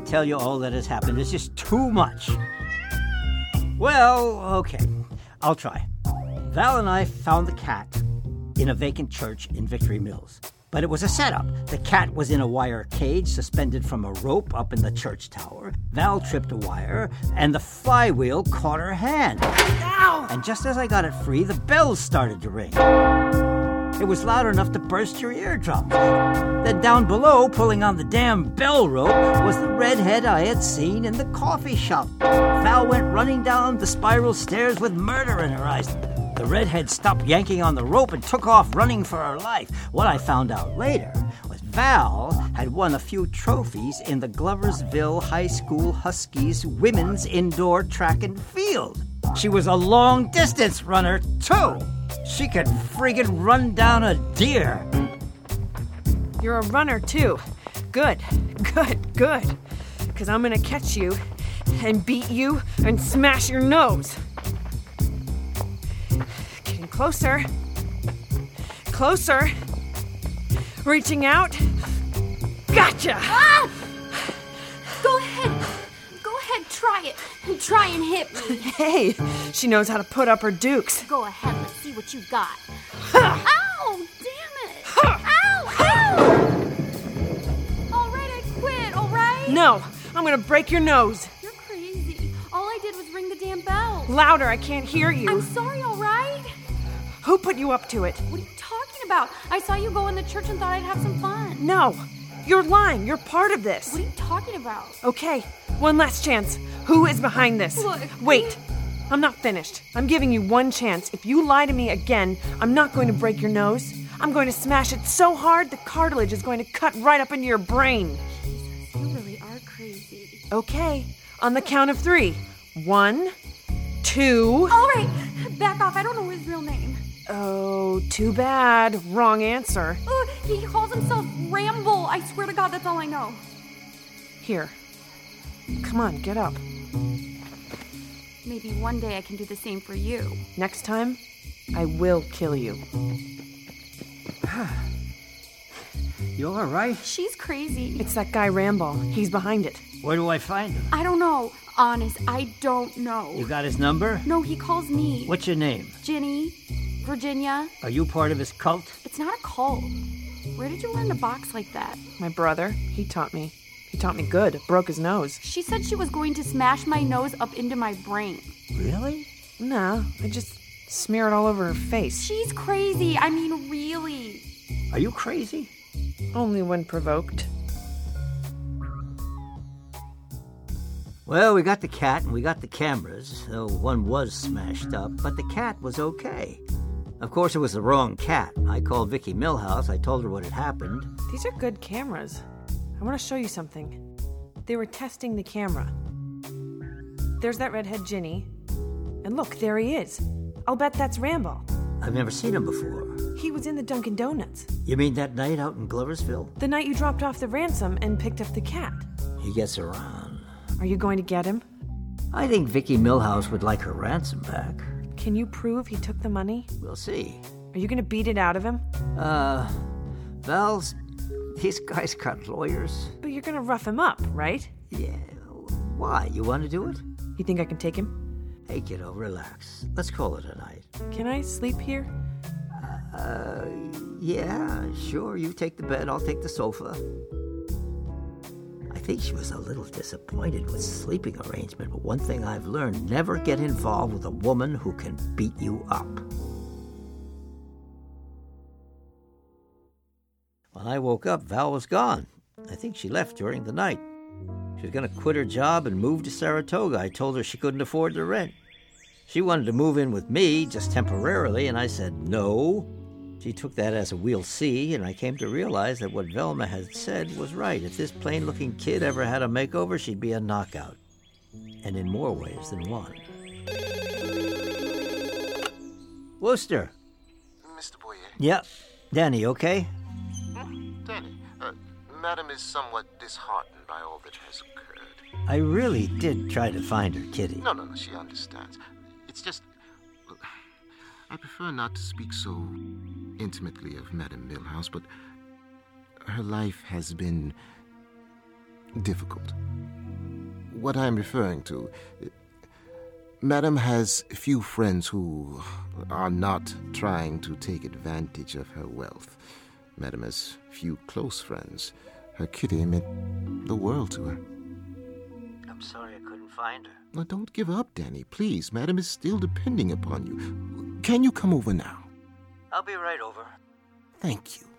tell you all that has happened. It's just too much. Well, okay. I'll try. Val and I found the cat in a vacant church in Victory Mills. But it was a setup. The cat was in a wire cage suspended from a rope up in the church tower. Val tripped a wire, and the flywheel caught her hand. Ow! And just as I got it free, the bells started to ring. It was loud enough to burst your eardrums. Then down below, pulling on the damn bell rope, was the redhead I had seen in the coffee shop. Val went running down the spiral stairs with murder in her eyes. The redhead stopped yanking on the rope and took off running for her life. What I found out later was Val had won a few trophies in the Gloversville High School Huskies women's indoor track and field. She was a long-distance runner, too. She could friggin' run down a deer. You're a runner, too. Good. Because I'm going to catch you and beat you and smash your nose. Getting closer. Closer. Reaching out. Gotcha! Ah! Go ahead, try it. Try and hit me. Hey, she knows how to put up her dukes. Go ahead, let's see what you got. Ow! Damn it! Ow! All right, I quit, all right? No, I'm gonna break your nose. You're crazy. All I did was ring the damn bell. Louder, I can't hear you. I'm sorry, all right? Who put you up to it? What are you talking about? I saw you go in the church and thought I'd have some fun. No, you're lying. You're part of this. What are you talking about? Okay, one last chance. Who is behind this? Look. Wait, I'm not finished. I'm giving you one chance. If you lie to me again, I'm not going to break your nose. I'm going to smash it so hard the cartilage is going to cut right up into your brain. Jesus, you really are crazy. Okay, on the count of 3. 1, 2... All right, back off. I don't know his real name. Oh, too bad. Wrong answer. Oh, he calls himself Ramble. I swear to God, that's all I know. Here. Come on, get up. Maybe one day I can do the same for you. Next time, I will kill you. You all right? She's crazy. It's that guy Ramble. He's behind it. Where do I find him? I don't know. Honest, I don't know. You got his number? No, he calls me. What's your name? Ginny. Virginia. Are you part of his cult? It's not a cult. Where did you learn to box like that? My brother, he taught me. He taught me good. Broke his nose. She said she was going to smash my nose up into my brain. Really? No, I just smear it all over her face. She's crazy. I mean, really. Are you crazy? Only when provoked. Well, we got the cat and we got the cameras, though one was smashed up, but the cat was okay. Of course, it was the wrong cat. I called Vicki Millhouse. I told her what had happened. These are good cameras. I want to show you something. They were testing the camera. There's that redhead Ginny. And look, there he is. I'll bet that's Rambo. I've never seen him before. He was in the Dunkin' Donuts. You mean that night out in Gloversville? The night you dropped off the ransom and picked up the cat. He gets around. Are you going to get him? I think Vicki Millhouse would like her ransom back. Can you prove he took the money? We'll see. Are you going to beat it out of him? Val's... These guys got lawyers. But you're going to rough him up, right? Yeah. Why? You want to do it? You think I can take him? Hey, kiddo, relax. Let's call it a night. Can I sleep here? Yeah, sure. You take the bed, I'll take the sofa. I think she was a little disappointed with sleeping arrangement, but one thing I've learned, never get involved with a woman who can beat you up. When I woke up, Val was gone. I think she left during the night. She was going to quit her job and move to Saratoga. I told her she couldn't afford the rent. She wanted to move in with me, just temporarily, and I said no. She took that as a we'll see, and I came to realize that what Velma had said was right. If this plain-looking kid ever had a makeover, she'd be a knockout. And in more ways than one. Worcester. Mr. Boyer. Yeah. Danny, okay? Danny, Madam is somewhat disheartened by all that has occurred. I really did try to find her kitty. No, she understands. It's just... I prefer not to speak so intimately of Madam Millhouse, but her life has been difficult. what I'm referring to. Madam has few friends who are not trying to take advantage of her wealth. Madam has few close friends. Her kitty meant the world to her. I'm sorry I couldn't find her. Now, don't give up, Danny. Please, Madam is still depending upon you. Can you come over now? I'll be right over. Thank you.